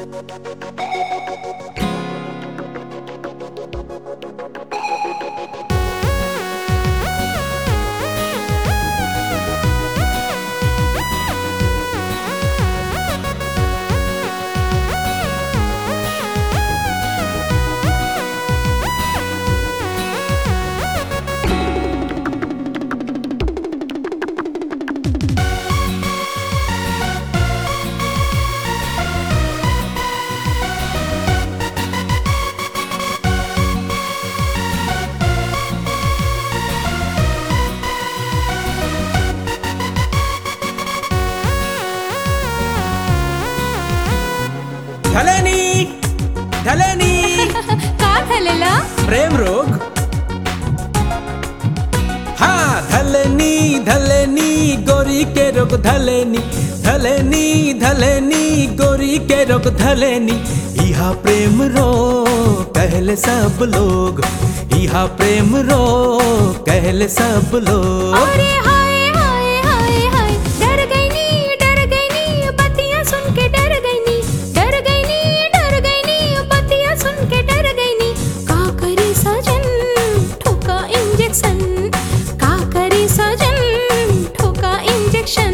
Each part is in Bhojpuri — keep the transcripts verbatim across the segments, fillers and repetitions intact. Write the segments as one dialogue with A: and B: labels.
A: धलेनी धलेनी
B: का झालेला?
A: प्रेम रोग. हा धलेनी धलेनी गोरी के रोग धलेनी धलेनी धलेनी गोरी के रोग धलेनी. इहा प्रेम रोग कहले सब लोग, इहा प्रेम रोग कहले सब लोग.
B: अरे हाय हाय हाय हाय डर गई नी डर गई नी बत्तियां सुन के डर गई नी डर गई नी डर गई नी बत्तियां सुन के डर गई नी. का करे सजन ठोका इंजेक्शन, का करे सजन ठोका इंजेक्शन.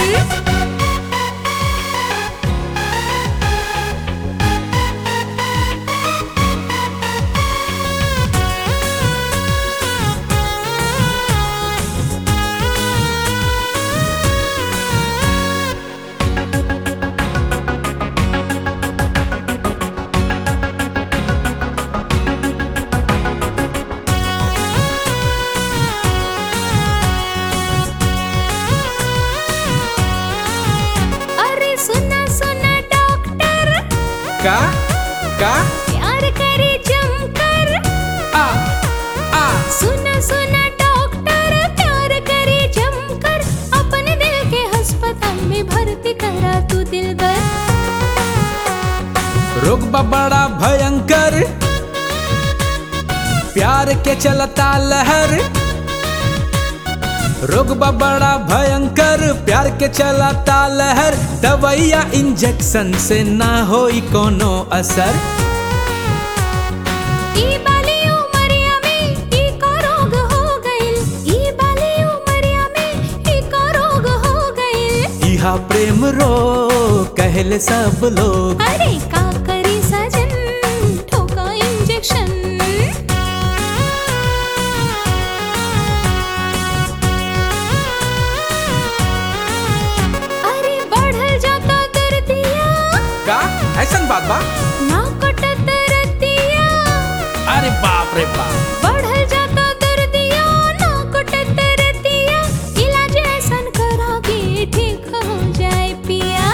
A: का का
B: प्यार करे जमकर.
A: आ आ
B: सुना सुना डॉक्टर प्यार करे जमकर. अपने दिल के अस्पताल में भर्ती करा तू दिलबर.
A: रोग बड़ा भयंकर प्यार के चलता लहर. रोग बड़ा भयंकर प्यार के चलता लहर. दवाइया इंजेक्शन से ना होई कोनो असर.
B: ई बाली उमरिया में ई का रोग हो गइल. ई बाली उमरिया में ई का रोग हो गइल.
A: इहा प्रेम रोग कहले सब लोग.
B: अरे का करी सजन ठोका इंजेक्शन.
A: का ऐसन बात बा
B: ना कटत रतिया.
A: अरे बाप रे बाप
B: बढ़ल जाता दर्दिया ना कटत रतिया. इलाज ऐसन करा के ठीक हो जाए पिया.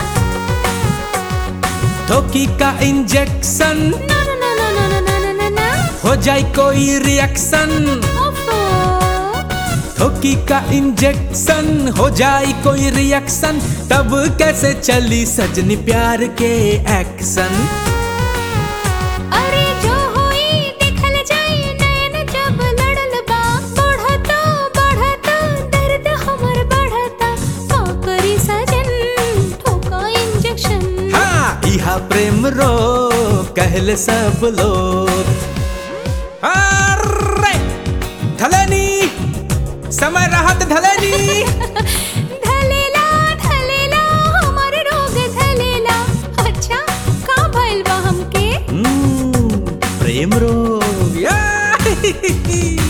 A: थोकी का इंजेक्शन
B: ना ना ना ना ना ना ना ना ना
A: हो जाए कोई रिएक्शन.
B: ओफो
A: थोकी का इंजेक्शन हो जाए कोई रिएक्शन. तब कैसे चली सजनी प्यार के एक्शन.
B: अरे जो होई देखल जाए नैन जब लड़ल बा. बढ़ता बढ़ता दर्द हमर बढ़ता. का करी सजन ठोका इंजेक्शन.
A: हाँ इहा प्रेम रोग कहले सब लोग. अरे धलेनी समय रहत धलेनी.
B: धलेला धलेला हमार रोग धलेला. अच्छा का भइल बा हमके?
A: प्रेम रोग.